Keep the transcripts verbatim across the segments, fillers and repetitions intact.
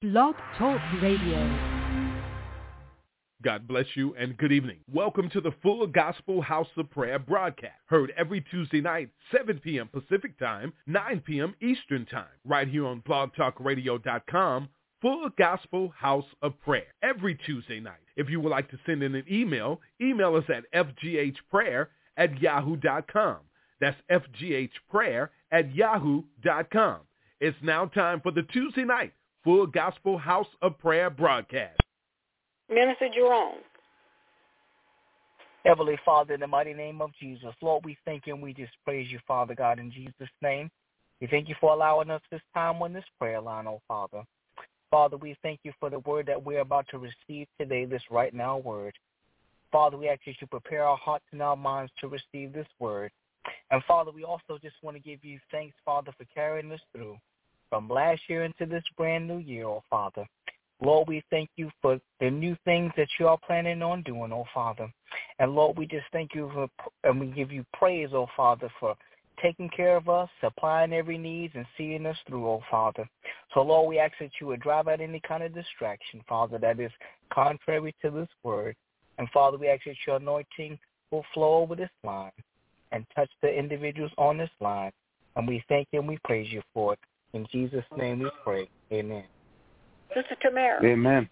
Blog Talk Radio. God bless you and good evening. Welcome to the Full Gospel House of Prayer broadcast, heard every Tuesday night, seven p.m. Pacific Time, nine p.m. Eastern Time, right here on blog talk radio dot com, Full Gospel House of Prayer, every Tuesday night. If you would like to send in an email, email us at f g h prayer at yahoo dot com. That's f g h prayer at yahoo dot com. It's now time for the Tuesday night Full Gospel House of Prayer broadcast. Minister Jerome. Heavenly Father, in the mighty name of Jesus, Lord, we thank you and we just praise you, Father God, in Jesus' name. We thank you for allowing us this time on this prayer line, oh Father. Father, we thank you for the word that we're about to receive today, this right now word. Father, we ask you to prepare our hearts and our minds to receive this word. And Father, we also just want to give you thanks, Father, for carrying us through from last year into this brand new year, oh Father. Lord, we thank you for the new things that you are planning on doing, oh Father. And Lord, we just thank you for, and we give you praise, oh Father, for taking care of us, supplying every need, and seeing us through, oh Father. So, Lord, we ask that you would drive out any kind of distraction, Father, that is contrary to this word. And, Father, we ask that your anointing will flow over this line and touch the individuals on this line. And we thank you and we praise you for it. In Jesus' name we pray. Amen. Sister Tamara. Amen.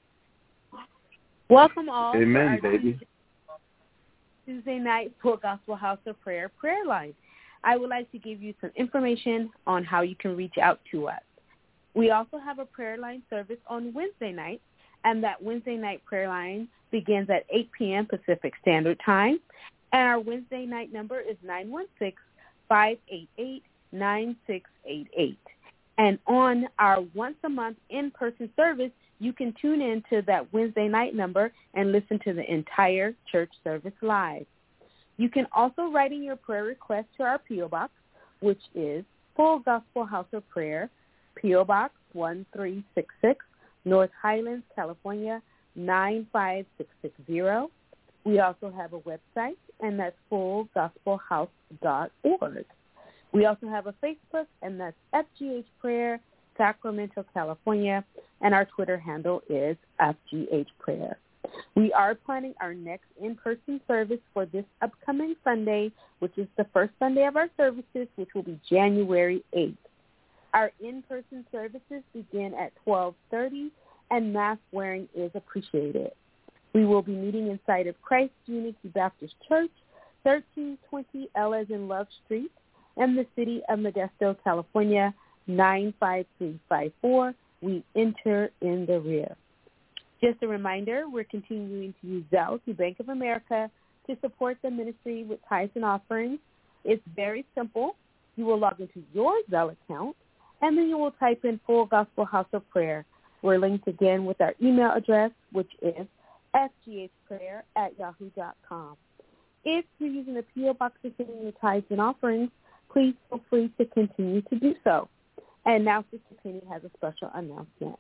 Welcome all Amen, to our baby. Tuesday night Full Gospel House of Prayer prayer line. I would like to give you some information on how you can reach out to us. We also have a prayer line service on Wednesday night, and that Wednesday night prayer line begins at eight p.m. Pacific Standard Time, and our Wednesday night number is nine one six, five eight eight, nine six eight eight. And on our once-a-month in-person service, you can tune in to that Wednesday night number and listen to the entire church service live. You can also write in your prayer request to our P O. Box, which is Full Gospel House of Prayer, P O. Box one three six six, North Highlands, California, nine five six six zero. We also have a website, and that's full gospel house dot org. We also have a Facebook, and that's F G H Prayer, Sacramento, California, and our Twitter handle is F G H Prayer. We are planning our next in-person service for this upcoming Sunday, which is the first Sunday of our services, which will be January eighth. Our in-person services begin at twelve thirty, and mask wearing is appreciated. We will be meeting inside of Christ Unity Baptist Church, thirteen twenty L as in Love Street, in the city of Modesto, California, nine five three five four. We enter in the rear. Just a reminder, we're continuing to use Zelle through Bank of America to support the ministry with tithes and offerings. It's very simple. You will log into your Zelle account, and then you will type in Full Gospel House of Prayer. We're linked again with our email address, which is f g h prayer at yahoo dot com. If you're using the P O. Box to send your tithes and offerings, please feel free to continue to do so. And now Sister Penny has a special announcement.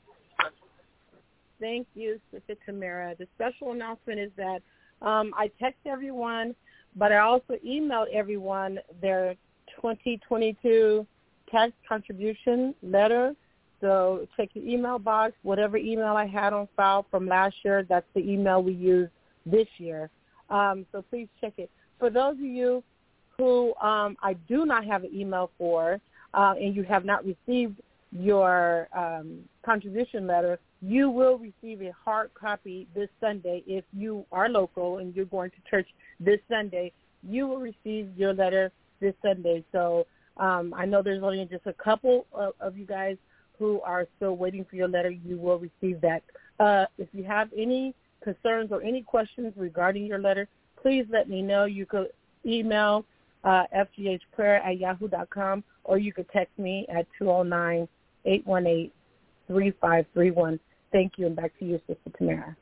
Thank you, Sister Tamara. The special announcement is that um, I text everyone, but I also emailed everyone their twenty twenty-two tax contribution letter. So check your email box. Whatever email I had on file from last year, that's the email we used this year. Um, so please check it. For those of you who um, I do not have an email for, uh, and you have not received your um, contribution letter, you will receive a hard copy this Sunday. If you are local and you're going to church this Sunday, you will receive your letter this Sunday. So um, I know there's only just a couple of, of you guys who are still waiting for your letter. You will receive that. Uh, if you have any concerns or any questions regarding your letter, please let me know. You could email uh, f g h prayer at yahoo dot com, or you could text me at two oh nine, eight one eight, three five three one. Thank you, and back to you, Sister Tamara.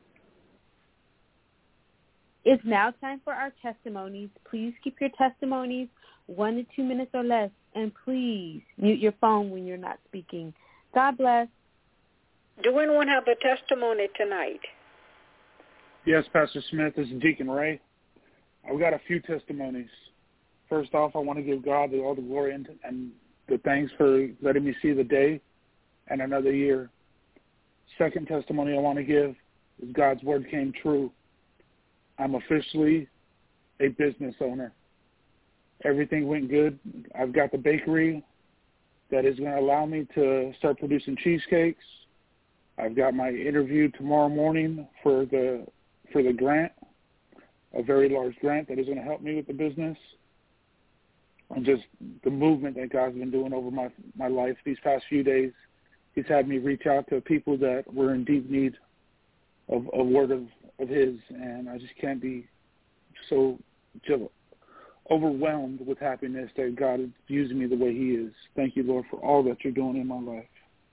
It's now time for our testimonies. Please keep your testimonies one to two minutes or less, and please mute your phone when you're not speaking. God bless. Do anyone have a testimony tonight? Yes, Pastor Smith. This is Deacon Ray. I've got a few testimonies. First off, I want to give God the, all the glory and, and the thanks for letting me see the day and another year. second testimony I want to give is God's word came true. I'm officially a business owner. Everything went good. I've got the bakery that is going to allow me to start producing cheesecakes. I've got my interview tomorrow morning for the for the grant, a very large grant that is going to help me with the business. And just the movement that God's been doing over my my life these past few days. He's had me reach out to people that were in deep need of a word of, of his, and I just can't be so just overwhelmed with happiness that God is using me the way he is. Thank you, Lord, for all that you're doing in my life.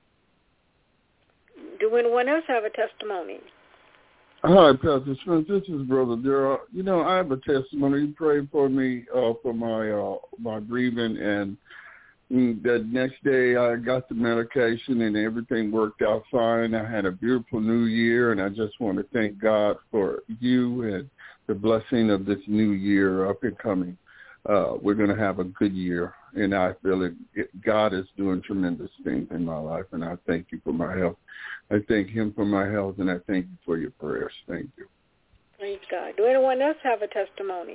Do anyone else have a testimony? Hi, Pastor Smith. This is Brother Darrell. You know, I have a testimony. You prayed for me uh, for my uh, my grieving, and the next day I got the medication and everything worked out fine. I had a beautiful new year, and I just want to thank God for you and the blessing of this new year up and coming. Uh, we're going to have a good year, and I feel it, it, God is doing tremendous things in my life, and I thank you for my health. I thank him for my health, and I thank you for your prayers. Thank you. Praise God. Do anyone else have a testimony?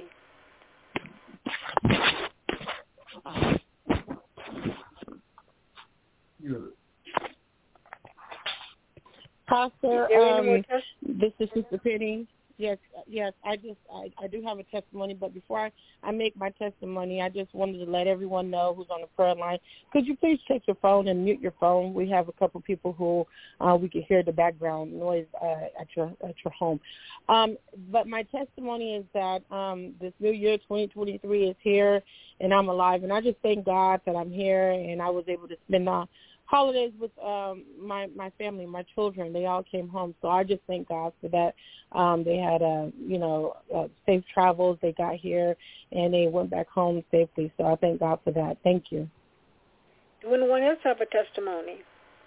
Pastor, um, this is Sister Penny. Yes, yes, I just, I, I do have a testimony, but before I, I make my testimony, I just wanted to let everyone know who's on the prayer line. Could you please check your phone and mute your phone? We have a couple people who uh, we can hear the background noise uh, at your at your home. Um, but my testimony is that um, this new year, twenty twenty-three, is here, and I'm alive. And I just thank God that I'm here, and I was able to spend the holidays with um, my my family, my children. They all came home, so I just thank God for that. Um, they had, uh, you know, uh, safe travels. They got here, and they went back home safely. So I thank God for that. Thank you. Do anyone else have a testimony?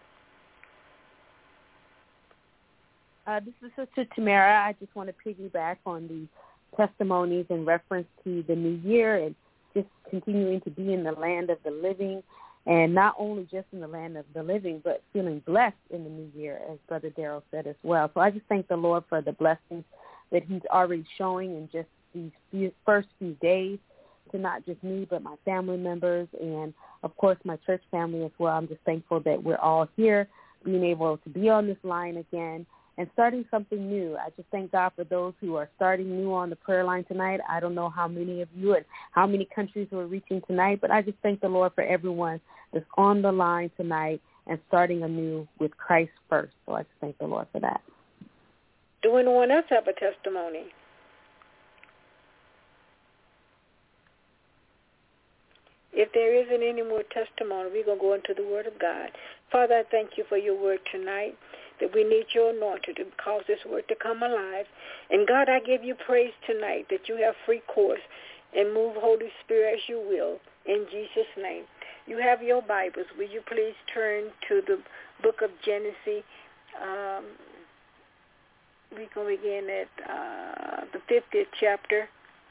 Uh, this is Sister Tamara. I just want to piggyback on the testimonies in reference to the new year and just continuing to be in the land of the living. And not only just in the land of the living, but feeling blessed in the new year, as Brother Darrell said as well. So I just thank the Lord for the blessings that he's already showing in just these few, first few days to not just me, but my family members and, of course, my church family as well. I'm just thankful that we're all here, being able to be on this line again and starting something new. I just thank God for those who are starting new on the prayer line tonight. I don't know how many of you and how many countries we're reaching tonight, but I just thank the Lord for everyone that's on the line tonight and starting anew with Christ first. So I just thank the Lord for that. Do anyone else have a testimony? If there isn't any more testimony, we're going to go into the Word of God. Father, I thank you for your word tonight, that we need your anointing to cause this word to come alive. And God, I give you praise tonight that you have free course and move, Holy Spirit, as you will, in Jesus' name. You have your Bibles. Will you please turn to the book of Genesis? Um, we're going to begin at uh, the fiftieth chapter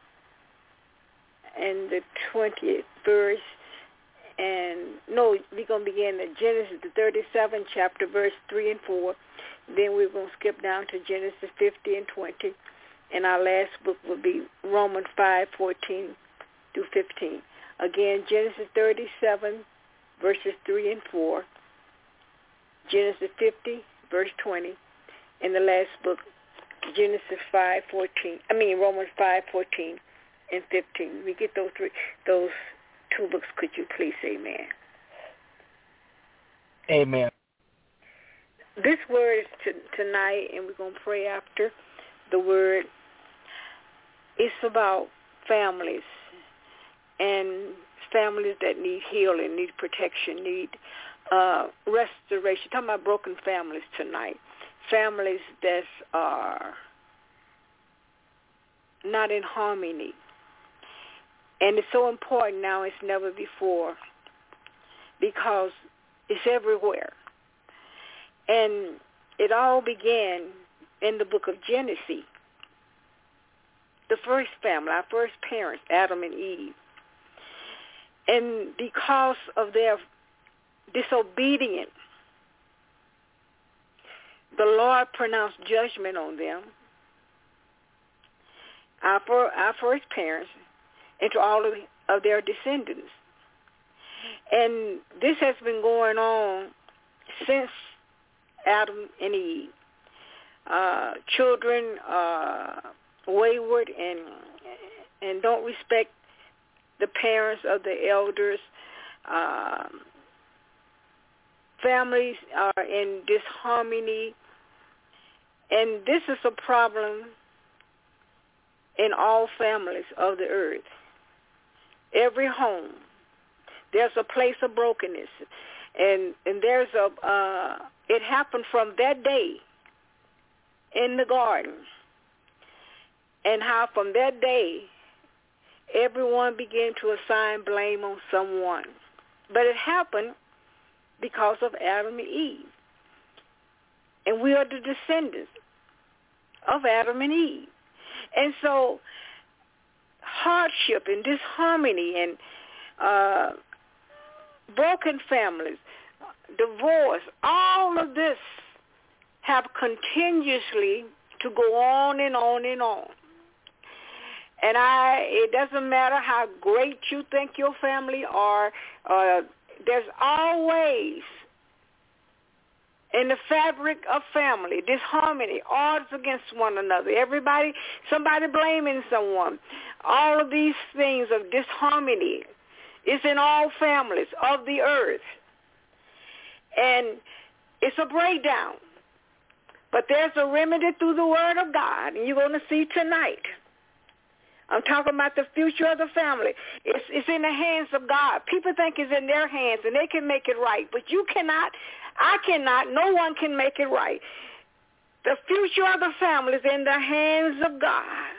and the twentieth verse. And no, we're going to begin at Genesis, the thirty-seventh chapter, verse three and four. Then we're going to skip down to Genesis fifty and twenty. And our last book will be Romans five, fourteen through fifteen. Again, Genesis thirty-seven, verses three and four. Genesis fifty, verse twenty. And the last book, Genesis five, fourteen. I mean, Romans five, fourteen and fifteen. We get those three, those two books. Could you please say amen? Amen. This word is to, tonight, and we're going to pray after the word. It's about families and families that need healing, need protection, need uh, restoration. Talking about broken families tonight. Families that are not in harmony. And it's so important now as never before because it's everywhere. And it all began in the book of Genesis. The first family, our first parents, Adam and Eve. And because of their disobedience, the Lord pronounced judgment on them, our, for, our first parents, and to all of, of their descendants. And this has been going on since Adam and Eve. Uh, children are wayward and and don't respect the parents of the elders. Um, families are in disharmony, and this is a problem in all families of the earth. Every home, there's a place of brokenness, and and there's a. Uh, it happened from that day in the garden, and how from that day everyone began to assign blame on someone. But it happened because of Adam and Eve. And we are the descendants of Adam and Eve. And so hardship and disharmony and uh, broken families, divorce, all of this have continuously to go on and on and on. And I, it doesn't matter how great you think your family are, uh, there's always in the fabric of family disharmony, odds against one another. Everybody, somebody blaming someone. All of these things of disharmony is in all families of the earth. And it's a breakdown. But there's a remedy through the Word of God, and you're going to see tonight. I'm talking about the future of the family. It's, it's in the hands of God. People think it's in their hands, and they can make it right. But you cannot, I cannot, no one can make it right. The future of the family is in the hands of God.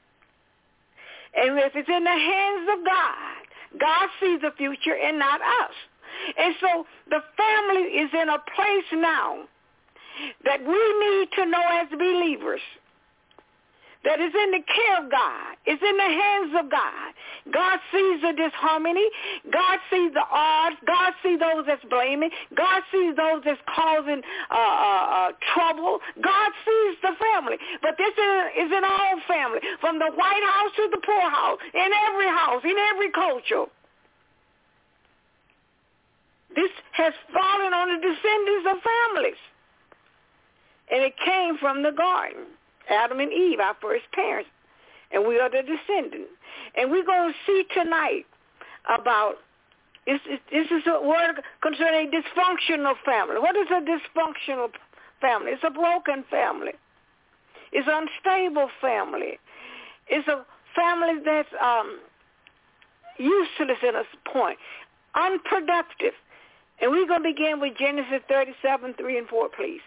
And if it's in the hands of God, God sees the future and not us. And so the family is in a place now that we need to know as believers that is in the care of God. It's in the hands of God. God sees the disharmony. God sees the odds. God sees those that's blaming. God sees those that's causing uh, uh, uh, trouble. God sees the family. But this is, is in all family, from the White House to the poor house, in every house, in every culture. This has fallen on the descendants of families. And it came from the garden, Adam and Eve, our first parents. And we are the descendants. And we're going to see tonight about, this, this is a word concerning a dysfunctional family. What is a dysfunctional family? It's a broken family. It's an unstable family. It's a family that's um, useless in a point, unproductive. And we're going to begin with Genesis thirty-seven, three and four, please.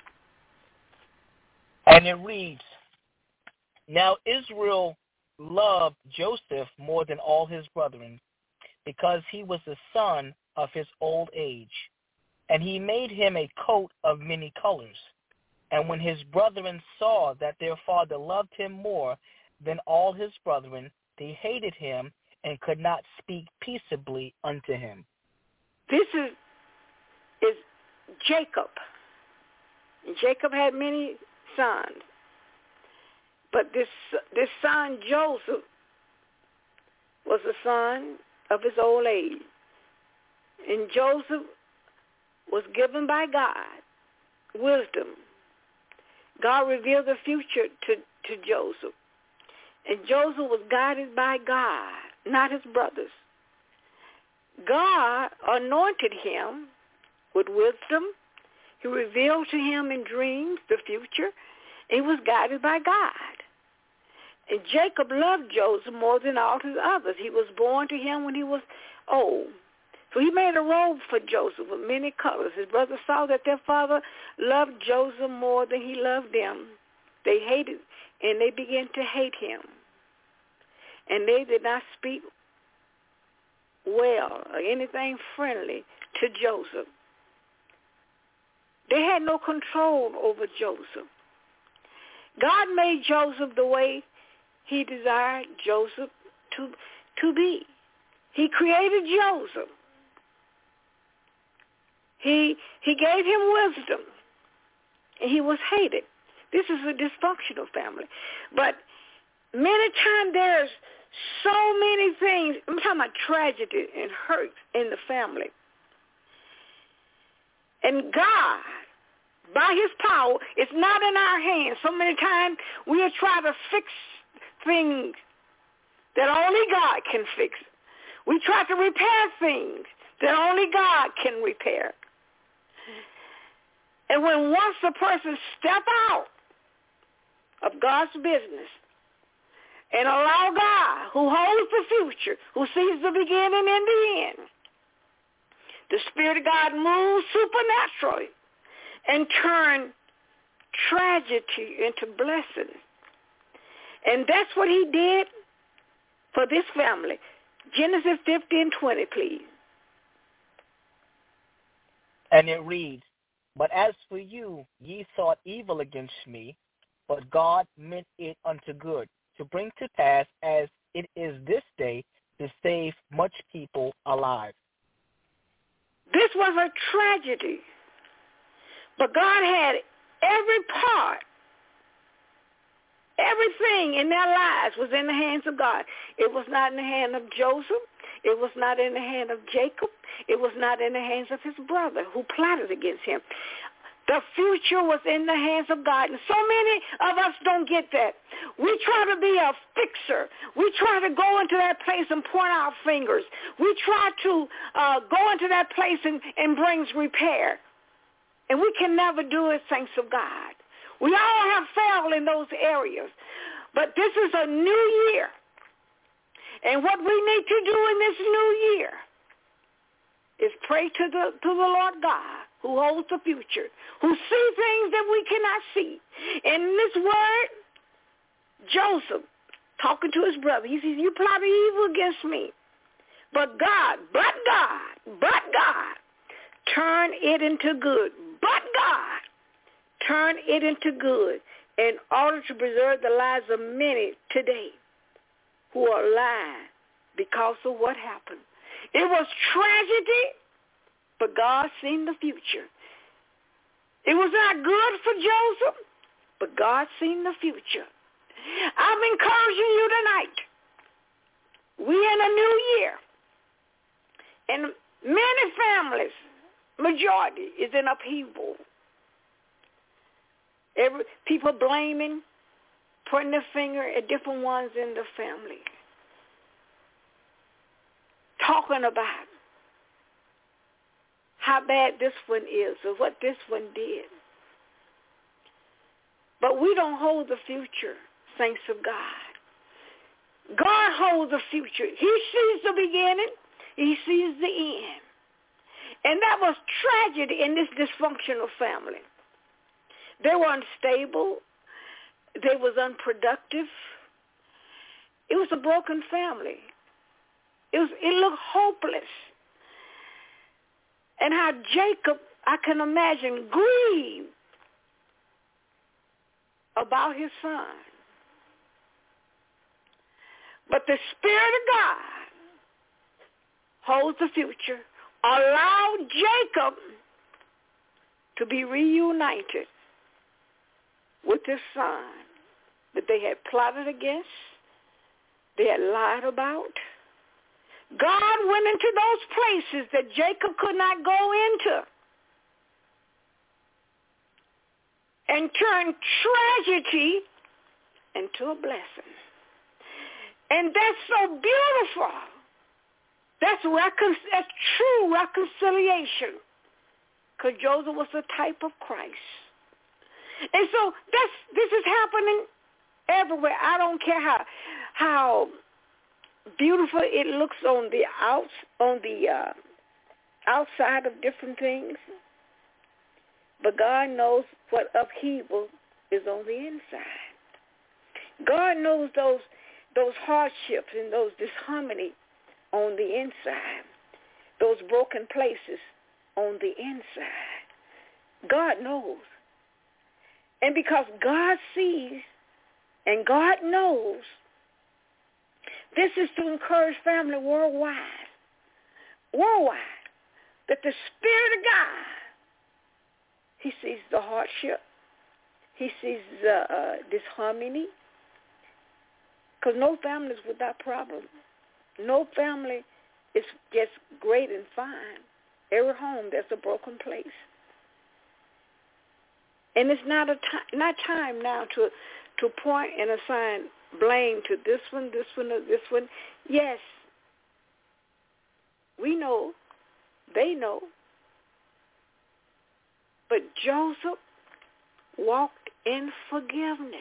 And it reads, Now Israel loved Joseph more than all his brethren, because he was the son of his old age. And he made him a coat of many colors. And when his brethren saw that their father loved him more than all his brethren, they hated him and could not speak peaceably unto him. This is, is Jacob. Jacob had many sons. But this this son, Joseph, was the son of his old age. And Joseph was given by God wisdom. God revealed the future to, to Joseph. And Joseph was guided by God, not his brothers. God anointed him with wisdom. He revealed to him in dreams the future. He was guided by God. And Jacob loved Joseph more than all his others. He was born to him when he was old. So he made a robe for Joseph with many colors. His brothers saw that their father loved Joseph more than he loved them. They hated, and they began to hate him. And they did not speak well or anything friendly to Joseph. They had no control over Joseph. God made Joseph the way he desired Joseph to, to be. He created Joseph. He, he gave him wisdom. and he was hated. This is a dysfunctional family. But many times there's so many things. I'm talking about tragedy and hurt in the family. And God, by his power, it's not in our hands. So many times we'll try to fix things that only God can fix. We try to repair things that only God can repair. And when once a person step out of God's business and allow God, who holds the future, who sees the beginning and the end, the Spirit of God moves supernaturally and turn tragedy into blessing. And that's what he did for this family. Genesis fifty and twenty, please. And it reads, "But as for you, ye sought evil against me, but God meant it unto good, to bring to pass as it is this day, to save much people alive." This was a tragedy. But God had every part, everything in their lives was in the hands of God. It was not in the hand of Joseph. It was not in the hand of Jacob. It was not in the hands of his brother who plotted against him. The future was in the hands of God. And so many of us don't get that. We try to be a fixer. We try to go into that place and point our fingers. We try to uh, go into that place and, and brings repair. And we can never do it, saints of God. We all have failed in those areas. But this is a new year. And what we need to do in this new year is pray to the to the Lord God, who holds the future, who sees things that we cannot see. And in this word, Joseph, talking to his brother, he says, "You plotted evil against me. But God, but God, but God, turn it into good. But God, turn it into good in order to preserve the lives of many today who are alive because of what happened." It was tragedy, but God seen the future. It was not good for Joseph, but God seen the future. I'm encouraging you tonight. We're in a new year. And many families, majority, is in upheaval. Every, people blaming, pointing their finger at different ones in the family. Talking about how bad this one is or what this one did. But we don't hold the future, saints of God. God holds the future. He sees the beginning. He sees the end. And that was tragedy in this dysfunctional family. They were unstable. They was unproductive. It was a broken family. It was, it looked hopeless. And how Jacob, I can imagine, grieved about his son. But the Spirit of God holds the future, allowed Jacob to be reunited with his son that they had plotted against, they had lied about. God went into those places that Jacob could not go into and turned tragedy into a blessing. And that's so beautiful. That's, recon- that's true reconciliation, because Joseph was a type of Christ. And so that's, this is happening everywhere. I don't care how how beautiful it looks on the outs on the uh, outside of different things, but God knows what upheaval is on the inside. God knows those those hardships and those disharmony on the inside, those broken places on the inside. God knows. And because God sees and God knows, this is to encourage family worldwide, worldwide, that the Spirit of God, he sees the hardship, He sees uh, uh, disharmony, because no family is without problem. No family is just great and fine. Every home, there's a broken place. And it's not a time, not time now to to point and assign blame to this one, this one, or this one. Yes, we know, they know. But Joseph walked in forgiveness.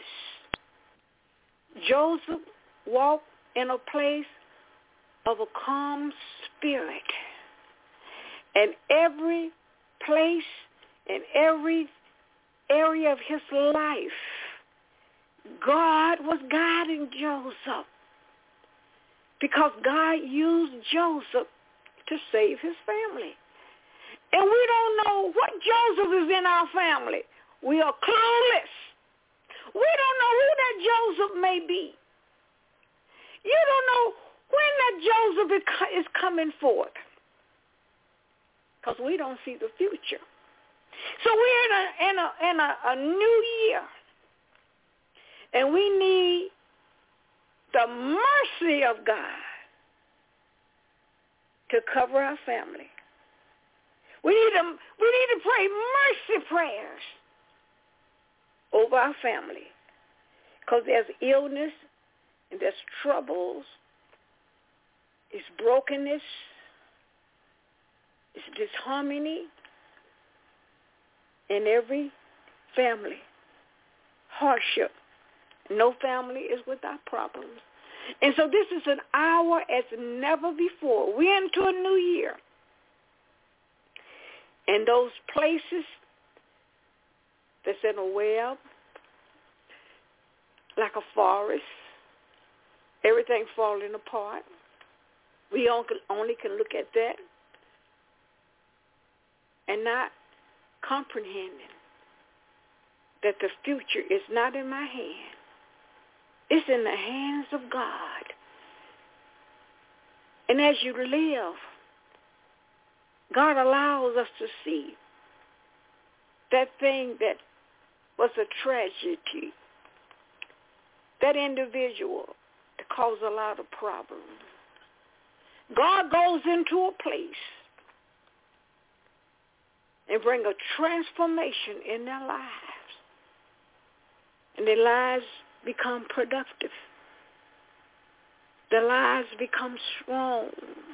Joseph walked in a place of a calm spirit. And every place and every area of his life, God was guiding Joseph, because God used Joseph to save his family. And we don't know what Joseph is in our family. We are clueless. We don't know who that Joseph may be. You don't know when that Joseph is coming forth, because we don't see the future. So we're in a in a in a, a new year, and we need the mercy of God to cover our family. We need to we need to pray mercy prayers over our family, because there's illness and there's troubles, it's brokenness, it's disharmony in every family, hardship. No family is without problems. And so this is an hour as never before. We're into a new year. And those places that's in a web, like a forest, everything falling apart. We only can look at that and not comprehending that the future is not in my hand. It's in the hands of God. And as you live, God allows us to see that thing that was a tragedy, that individual that caused a lot of problems. God goes into a place and bring a transformation in their lives. And their lives become productive. Their lives become strong.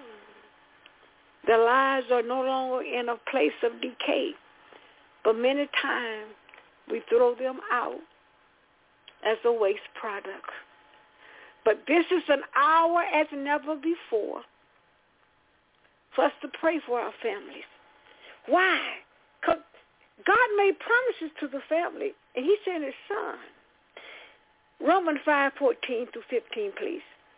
Their lives are no longer in a place of decay. But many times we throw them out as a waste product. But this is an hour as never before for us to pray for our families. Why? Because God made promises to the family, and he sent his son. Romans five fourteen through fifteen, please.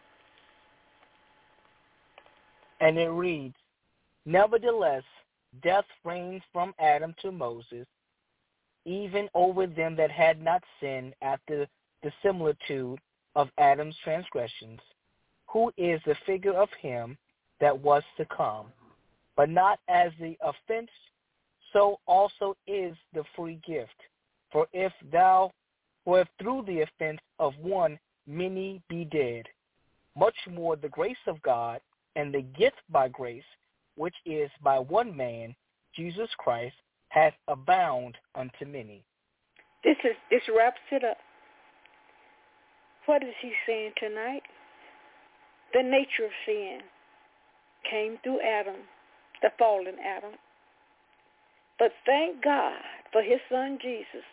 And it reads, nevertheless, death reigned from Adam to Moses, even over them that had not sinned after the similitude of Adam's transgressions, who is the figure of him that was to come. But not as the offense, so also is the free gift. For if thou, for if through the offense of one many be dead, much more the grace of God and the gift by grace, which is by one man, Jesus Christ, hath abound unto many. This is this wraps it up. What is he saying tonight? The nature of sin came through Adam, the fallen Adam. But thank God for his son Jesus,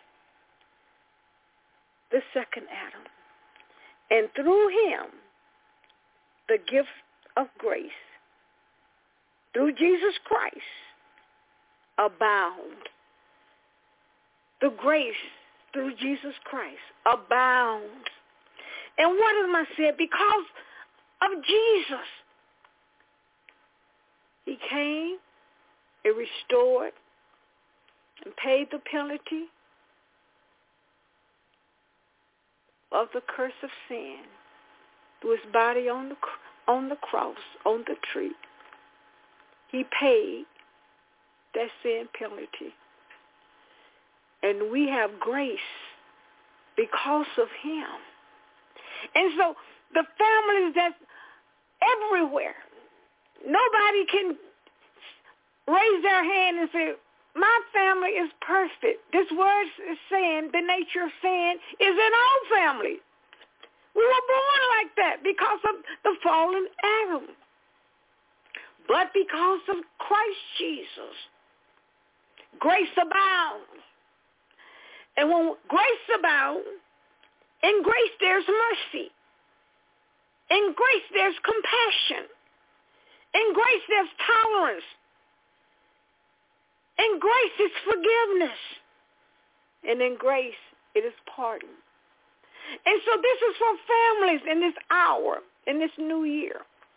the second Adam. And through him, the gift of grace, through Jesus Christ, abound. The grace through Jesus Christ abounds. And what am I saying? Because of Jesus. He came and restored and paid the penalty of the curse of sin through his body on the on the cross, on the tree. He paid that sin penalty. And we have grace because of him. And so the families that's everywhere, nobody can raise their hand and say, my family is perfect. This word is saying, the nature of sin is in all families. We were born like that because of the fallen Adam. But because of Christ Jesus, grace abounds. And when grace abounds, in grace there's mercy. In grace there's compassion. In grace there's tolerance. In grace is forgiveness. And in grace it is pardon. And so this is for families in this hour, in this new year,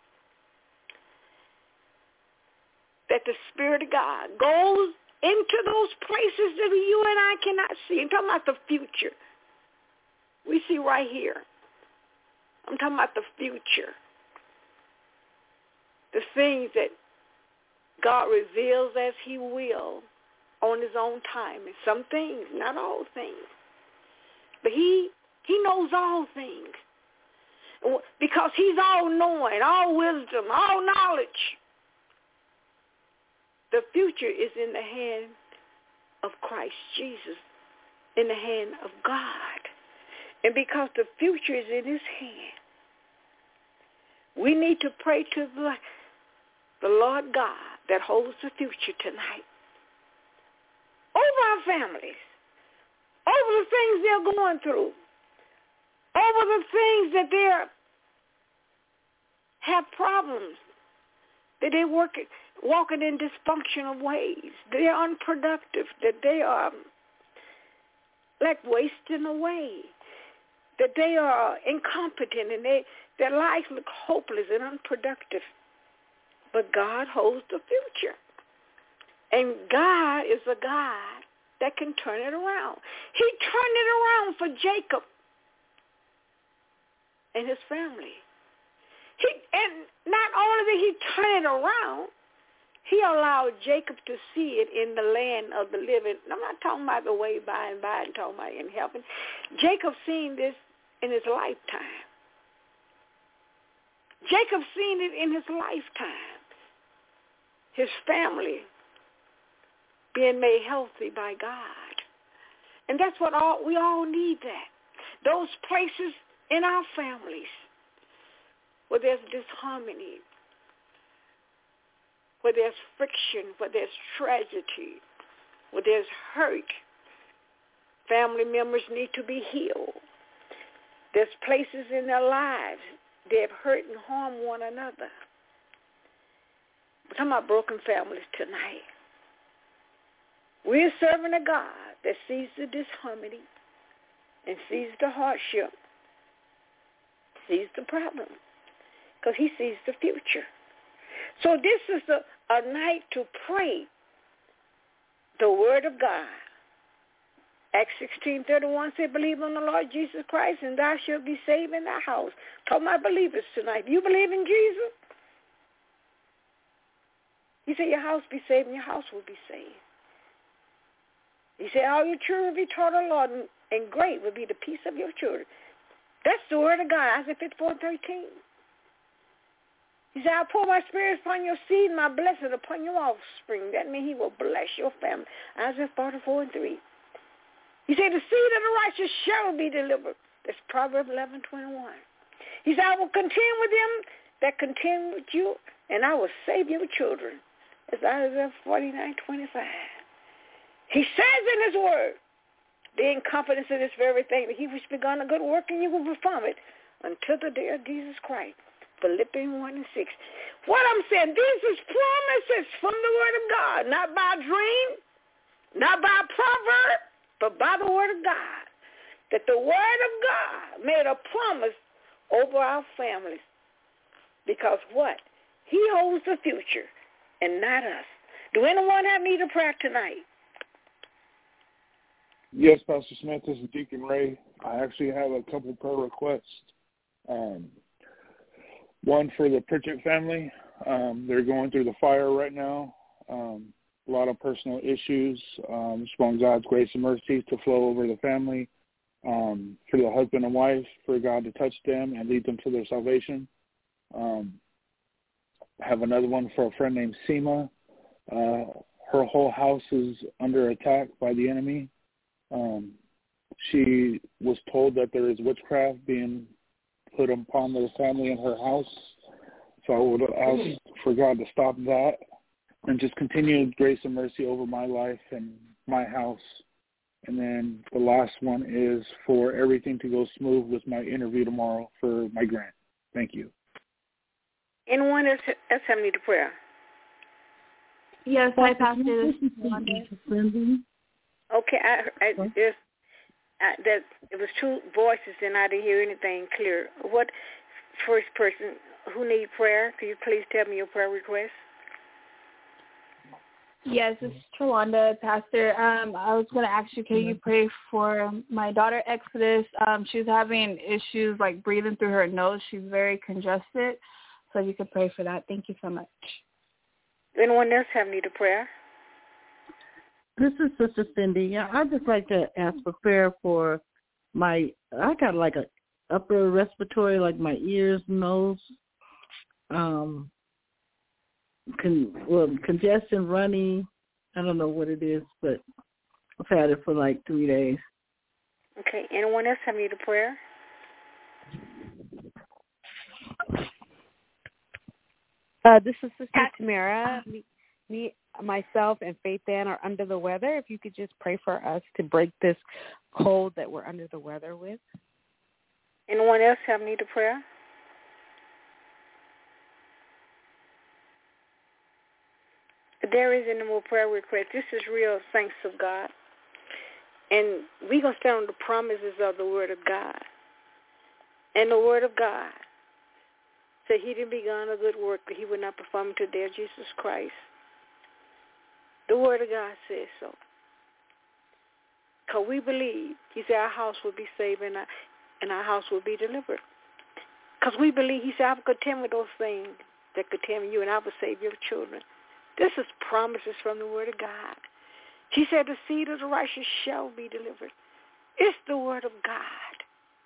that the Spirit of God goes into those places that you and I cannot see. I'm talking about the future. We see right here. I'm talking about the future. The things that God reveals as he will on his own time. And some things, not all things. But he he knows all things. Because he's all-knowing, all wisdom, all knowledge. The future is in the hand of Christ Jesus, in the hand of God. And because the future is in his hand, we need to pray to the, the Lord God that holds the future tonight over our families, over the things they're going through, over the things that they have problems, that they work walking in dysfunctional ways, they're unproductive, that they are like wasting away, that they are incompetent, and they their lives look hopeless and unproductive. But God holds the future. And God is a God that can turn it around. He turned it around for Jacob and his family. He, and not only did he turn it around, he allowed Jacob to see it in the land of the living. I'm not talking about the way by and by, I'm talking about in heaven. Jacob seen this in his lifetime. Jacob seen it in his lifetime. His family being made healthy by God. And that's what all we all need, that. Those places in our families where there's disharmony, where there's friction, where there's tragedy, where there's hurt. Family members need to be healed. There's places in their lives they have hurt and harmed one another. We're talking about broken families tonight. We're serving a God that sees the disharmony and sees the hardship, sees the problem, because he sees the future. So this is a, a night to pray the word of God. Acts sixteen thirty-one said, believe on the Lord Jesus Christ, and thou shalt be saved in thy house. Talk my believers tonight. You believe in Jesus? He said, your house be saved, and your house will be saved. He said, all your children will be taught of the Lord, and, and great will be the peace of your children. That's the word of God, Isaiah fifty-four thirteen. He said, I'll pour my spirit upon your seed and my blessing upon your offspring. That means he will bless your family. Isaiah forty-four and three. He said, the seed of the righteous shall be delivered. That's Proverbs eleven twenty-one. He said, I will contend with them that contend with you, and I will save your children. That's Isaiah forty-nine twenty-five. He says in his word, being confident in this very thing, that he which begun a good work in you will perform it until the day of Jesus Christ. Philippians one and six. What I'm saying, this is promises from the word of God, not by dream, not by proverb, but by the word of God. That the word of God made a promise over our families. Because what? He holds the future and not us. Do anyone have need of prayer tonight? Yes, Pastor Smith, this is Deacon Ray. I actually have a couple prayer requests. Um, one for the Pritchett family. Um, they're going through the fire right now. Um, a lot of personal issues. Um, just want God's grace and mercy to flow over the family. um, for the husband and wife, for God to touch them and lead them to their salvation. Um, I have another one for a friend named Seema. Uh, her whole house is under attack by the enemy. Um, she was told that there is witchcraft being put upon their family in her house. So I would ask for God to stop that and just continue grace and mercy over my life and my house. And then the last one is for everything to go smooth with my interview tomorrow for my grant. Thank you. Anyone else have need of prayer? Yes, hi, Pastor. This is Cindy. Okay, I, I just I, that it was two voices and I didn't hear anything clear. What first person who need prayer? Could you please tell me your prayer request? Yes, this is Tawanda, Pastor. Um, I was going to ask you, can you pray for my daughter, Exodus? Um, she's having issues like breathing through her nose. She's very congested. So you could pray for that. Thank you so much. Anyone else have need of prayer? This is Sister Cindy. Yeah, I'd just like to ask for prayer for my, I got like a upper respiratory, like my ears, nose, um, con, well, congestion, running. I don't know what it is, but I've had it for like three days. Okay. Anyone else have need of prayer? Uh, this is Sister Tamara. Me, me, myself, and Faith Ann are under the weather. If you could just pray for us to break this cold that we're under the weather with. Anyone else have need of prayer? There is any more prayer request. This is real thanks of God. And we're going to stand on the promises of the Word of God. And the Word of God said he didn't begun a good work, but he would not perform it to the day of Jesus Christ. The Word of God says so. Because we believe, he said our house will be saved and our, and our house will be delivered. Because we believe, he said I will contend with those things that contend you and I will save your children. This is promises from the Word of God. He said the seed of the righteous shall be delivered. It's the Word of God.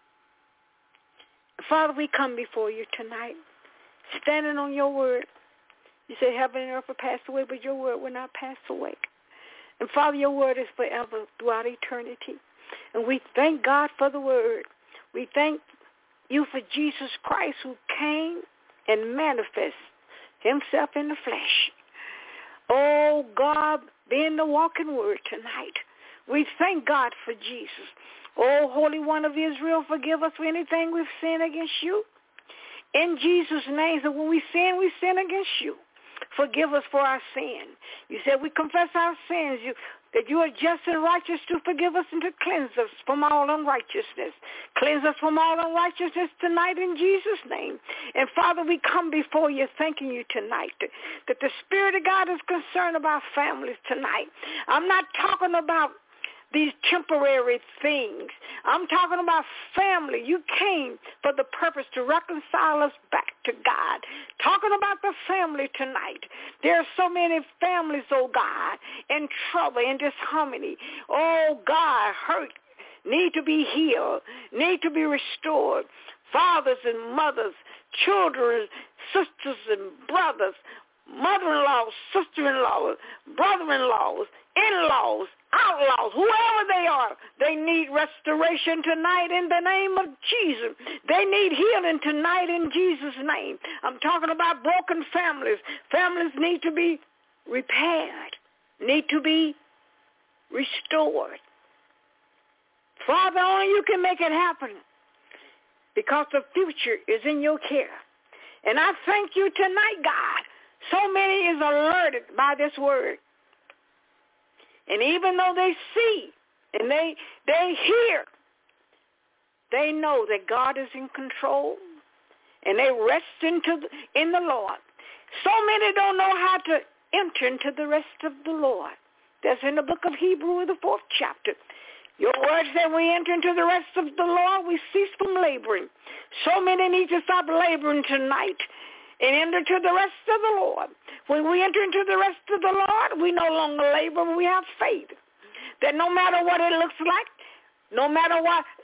Father, we come before you tonight, standing on your word. You say heaven and earth will pass away, but your word will not pass away. And Father, your word is forever throughout eternity. And we thank God for the word. We thank you for Jesus Christ who came and manifested himself in the flesh. Oh, God, being the walking word tonight. We thank God for Jesus. Oh, Holy One of Israel, forgive us for anything we've sinned against you. In Jesus' name, so when we sin, we sin against you. Forgive us for our sin. You said we confess our sins, you, that you are just and righteous to forgive us and to cleanse us from all unrighteousness. Cleanse us from all unrighteousness tonight in Jesus' name. And Father, we come before you thanking you tonight that, that the Spirit of God is concerned about families tonight. I'm not talking about these temporary things. I'm talking about family. You came for the purpose to reconcile us back to God. Talking about the family tonight. There are so many families, oh God, in trouble, in disharmony. Oh God, hurt, need to be healed, need to be restored. Fathers and mothers, children, sisters and brothers, mother-in-laws, sister-in-laws, brother-in-laws, in-laws, outlaws, whoever they are, they need restoration tonight in the name of Jesus. They need healing tonight in Jesus' name. I'm talking about broken families. Families need to be repaired, need to be restored. Father, only you can make it happen because the future is in your care. And I thank you tonight, God. So many is alerted by this word. And even though they see and they they hear, they know that God is in control and they rest into the, in the Lord. So many don't know how to enter into the rest of the Lord. That's in the book of Hebrews, the fourth chapter. Your word said we enter into the rest of the Lord, we cease from laboring. So many need to stop laboring tonight and enter into the rest of the Lord. When we enter into the rest of the Lord, we no longer labor, we have faith. That no matter what it looks like, no matter what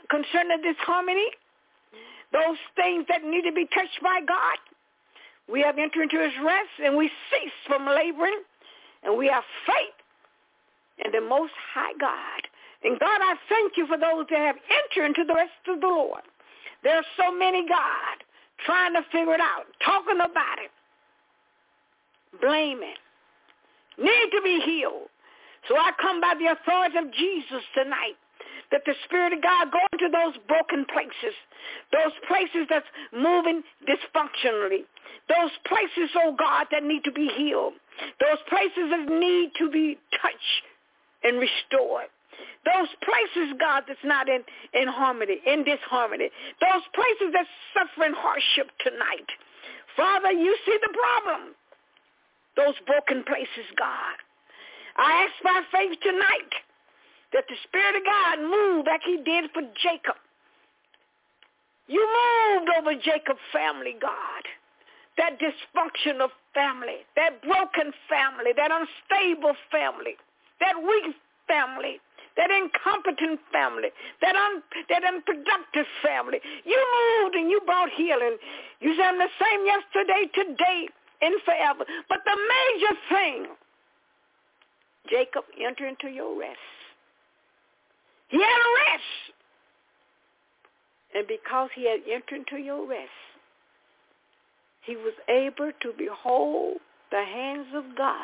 concerning disharmony, those things that need to be touched by God, we have entered into his rest, and we cease from laboring, and we have faith in the Most High God. And God, I thank you for those that have entered into the rest of the Lord. There are so many, God, trying to figure it out, talking about it, blaming, need to be healed. So I come by the authority of Jesus tonight, that the Spirit of God go into those broken places, those places that's moving dysfunctionally, those places, oh God, that need to be healed, those places that need to be touched and restored, those places, God, that's not in, in harmony, in disharmony, those places that's suffering hardship tonight. Father, you see the problem, those broken places, God. I ask by faith tonight that the Spirit of God move like he did for Jacob. You moved over Jacob's family, God. That dysfunctional family, that broken family, that unstable family, that weak family, that incompetent family, that un, that unproductive family. You moved and you brought healing. You said I'm the same yesterday, today, and forever. But the major thing, Jacob, enter into your rest. He had a rest. And because he had entered into your rest, he was able to behold the hands of God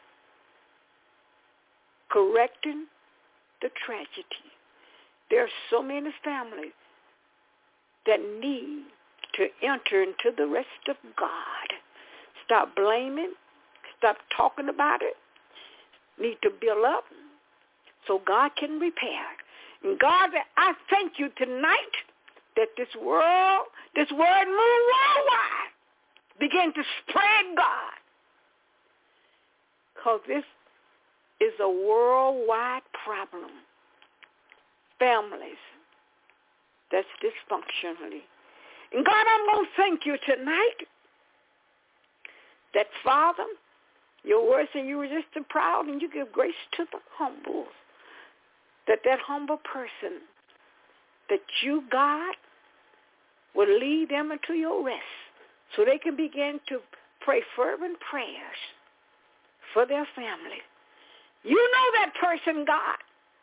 correcting the tragedy. There are so many families that need to enter into the rest of God. Stop blaming. Stop talking about it. Need to build up so God can repair. And God, I thank you tonight that this world, this word move worldwide, begin to spread, God. Because this is a worldwide problem. Families that's dysfunctionally. And God, I'm going to thank you tonight that, Father, your word says you resist the proud and you give grace to the humble. That that humble person, that you, God, will lead them into your rest so they can begin to pray fervent prayers for their family. You know that person, God,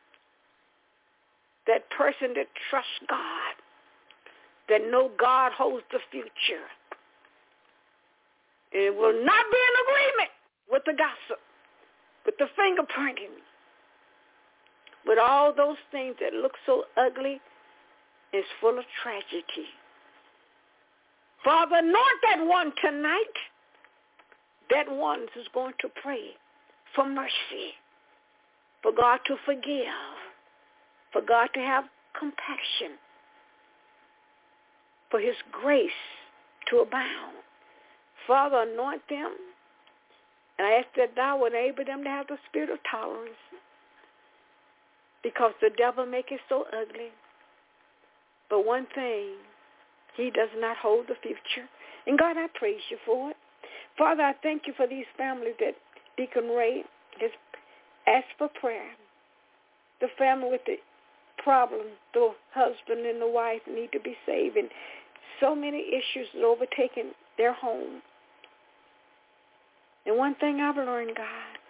that person that trusts God, that know God holds the future, and will not be in agreement with the gossip, with the finger pointing, with all those things that look so ugly is full of tragedy. Father, anoint that one tonight, that one who's going to pray for mercy, for God to forgive, for God to have compassion, for his grace to abound. Father, anoint them, and I ask that thou would enable them to have the spirit of tolerance, because the devil make it so ugly. But one thing, he does not hold the future. And God, I praise you for it. Father, I thank you for these families that Deacon Ray has asked for prayer. The family with the problem, the husband and the wife need to be saved, and so many issues that overtaken their home. And one thing I've learned, God,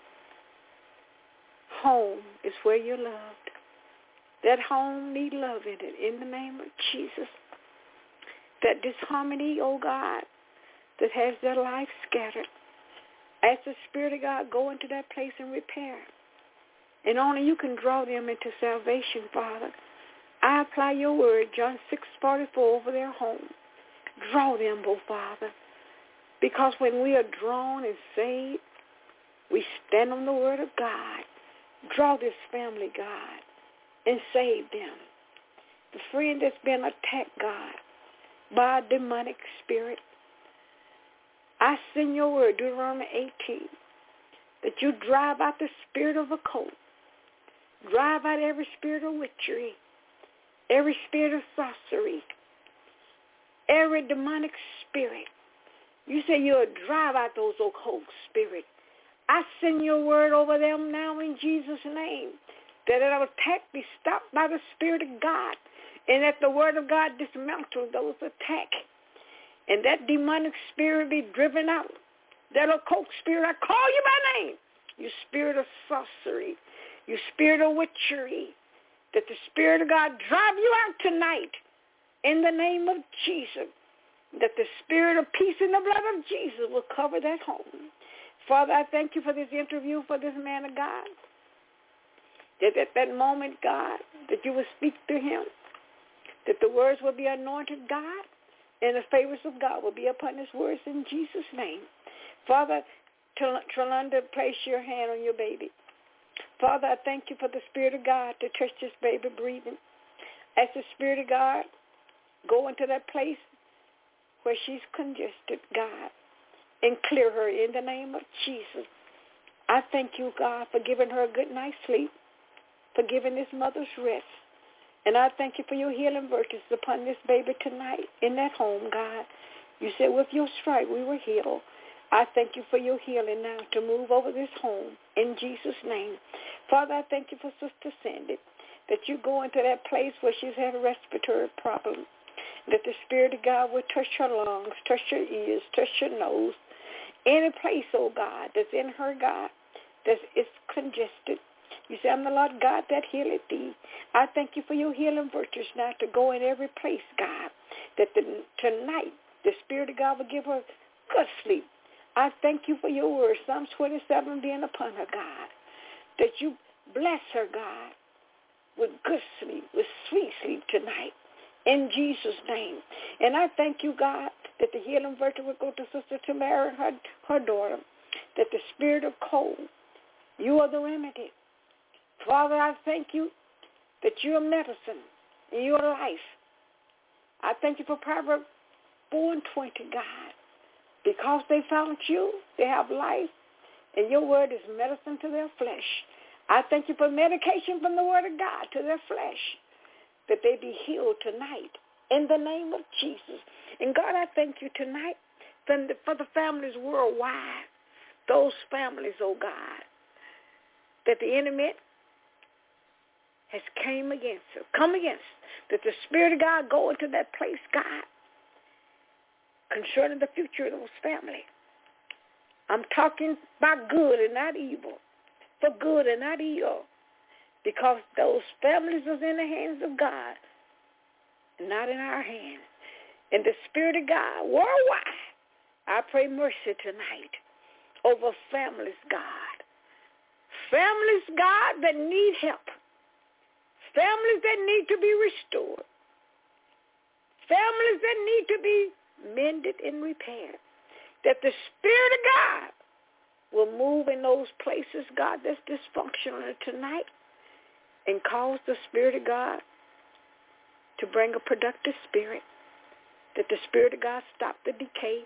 home is where you're loved. That home need love in it, in the name of Jesus. That disharmony, oh God, that has their life scattered, as the Spirit of God go into that place and repair. And only you can draw them into salvation, Father. I apply your word, John six forty-four, over their home. Draw them, oh Father. Because when we are drawn and saved, we stand on the word of God. Draw this family, God, and save them. The friend that's been attacked, God, by a demonic spirit. I send your word, Deuteronomy eighteen, that you drive out the spirit of occult. Drive out every spirit of witchery, every spirit of sorcery, every demonic spirit. You say you'll drive out those occult spirits. I send your word over them now in Jesus' name, that an attack be stopped by the Spirit of God, And that the word of God dismantle those attacks. And that demonic spirit be driven out. That occult spirit, I call you by name. You spirit of sorcery. You spirit of witchery. That the Spirit of God drive you out tonight in the name of Jesus. That the spirit of peace in the blood of Jesus will cover that home. Father, I thank you for this interview for this man of God. That at that moment, God, that you will speak to him. That the words will be anointed, God, and the favors of God will be upon his words in Jesus' name. Father, Trelanda, place your hand on your baby. Father, I thank you for the Spirit of God to touch this baby breathing. As the Spirit of God go into that place where she's congested, God, and clear her in the name of Jesus. I thank you, God, for giving her a good night's sleep, for giving this mother's rest. And I thank you for your healing virtues upon this baby tonight in that home, God. You said with your stripe we were healed. I thank you for your healing now to move over this home in Jesus' name. Father, I thank you for Sister Cindy, that you go into that place where she's had a respiratory problem, that the Spirit of God will touch her lungs, touch her ears, touch her nose, any place, oh God, that's in her, God, that is congested. You say, I'm the Lord God that healeth thee. I thank you for your healing virtues now to go in every place, God, that the, tonight the Spirit of God will give her good sleep. I thank you for your word, Psalms twenty-seven being upon her, God, that you bless her, God, with good sleep, with sweet sleep tonight, in Jesus' name. And I thank you, God, that the healing virtue will go to Sister Tamara and her, her daughter, that the spirit of cold, you are the remedy. Father, I thank you that you're medicine and you're life. I thank you for Proverbs four and twenty, God. Because they found you, they have life, and your word is medicine to their flesh. I thank you for medication from the word of God to their flesh, that they be healed tonight in the name of Jesus. And God, I thank you tonight for the families worldwide, those families, oh God, that the enemy has came against, come against, that the Spirit of God go into that place, God, concerning the future of those families. I'm talking about good and not evil, for good and not evil, because those families is in the hands of God, not in our hands. And the Spirit of God worldwide, I pray mercy tonight over families, God. Families, God, that need help. Families that need to be restored. Families that need to be mended and repaired. That the Spirit of God will move in those places, God, that's dysfunctional tonight, and cause the Spirit of God to bring a productive spirit. That the Spirit of God stop the decay.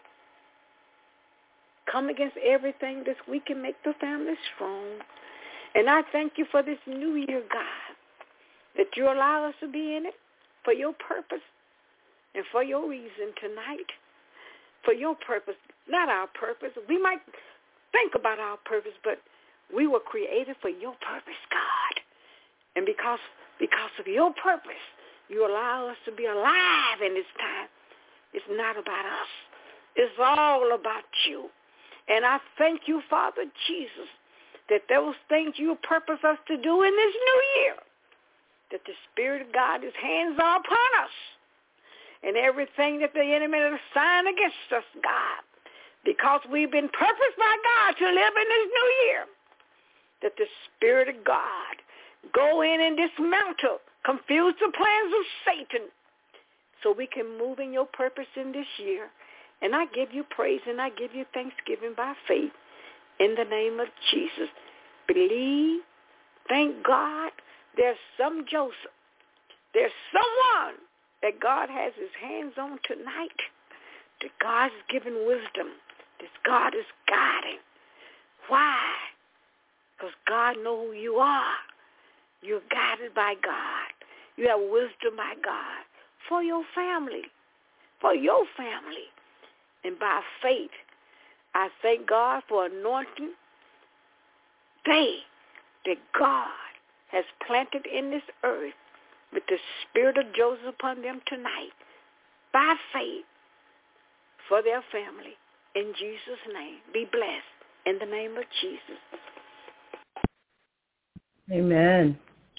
Come against everything that's weak and make the family strong. And I thank you for this new year, God, that you allow us to be in it for your purpose and for your reason tonight. For your purpose, not our purpose. We might think about our purpose, but we were created for your purpose, God. And because because of your purpose, you allow us to be alive in this time. It's not about us. It's all about you. And I thank you, Father Jesus, that those things you purpose us to do in this new year, that the Spirit of God, his hands are upon us. And everything that the enemy has assigned against us, God, because we've been purposed by God to live in this new year, that the Spirit of God go in and dismantle, confuse the plans of Satan, so we can move in your purpose in this year. And I give you praise and I give you thanksgiving by faith in the name of Jesus. Believe, thank God, there's some Joseph. There's someone that God has his hands on tonight, that God is giving wisdom, that God is guiding. Why? Because God knows who you are. You're guided by God. You have wisdom by God for your family, for your family. And by faith, I thank God for anointing they that God has planted in this earth with the spirit of Joseph upon them tonight, by faith, for their family. In Jesus' name, be blessed. In the name of Jesus. Amen.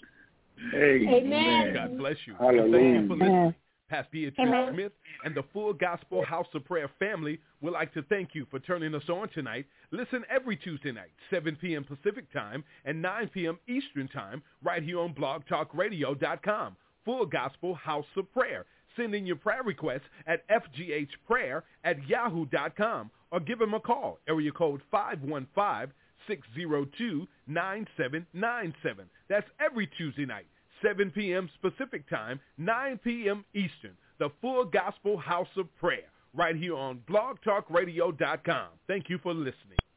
Amen. God bless you. Hallelujah. Thank you for listening. Pastor Beatrice Amen. Smith and the Full Gospel House of Prayer family would like to thank you for turning us on tonight. Listen every Tuesday night, seven p.m. Pacific Time and nine p.m. Eastern Time, right here on blog talk radio dot com. Full Gospel House of Prayer. Send in your prayer requests at f g h prayer at yahoo dot com or give them a call, area code five one five, six zero two, nine seven nine seven. That's every Tuesday night, seven p.m. Pacific Time, nine p.m. Eastern. The Full Gospel House of Prayer, right here on blog talk radio dot com. Thank you for listening.